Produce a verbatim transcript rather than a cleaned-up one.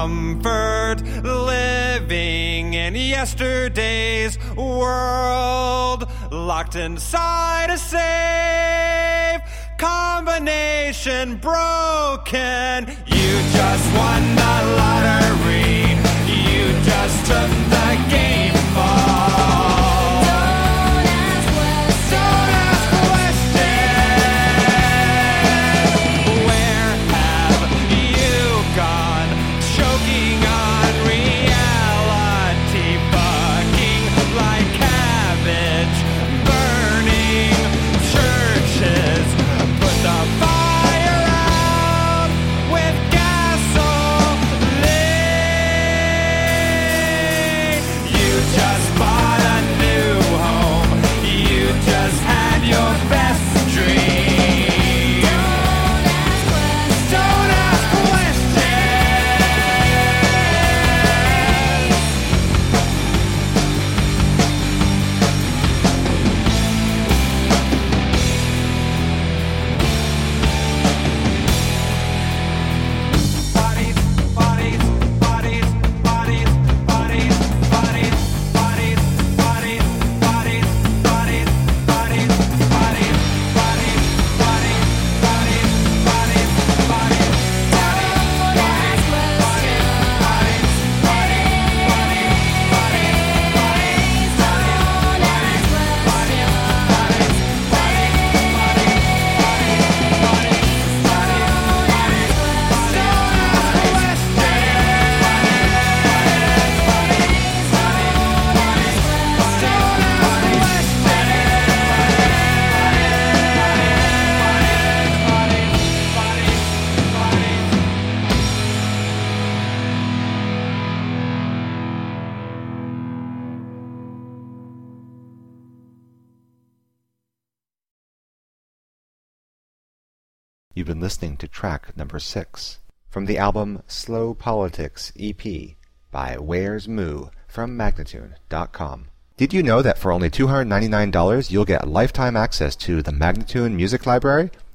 comfort, living in yesterday's world, locked inside a safe, combination broken. You just won the lottery, you just took the game fall. You've been listening to track number six from the album Slow Politics E P by Where's Moo from Magnatune dot com. Did you know that for only two hundred ninety-nine dollars you'll get lifetime access to the Magnatune Music Library?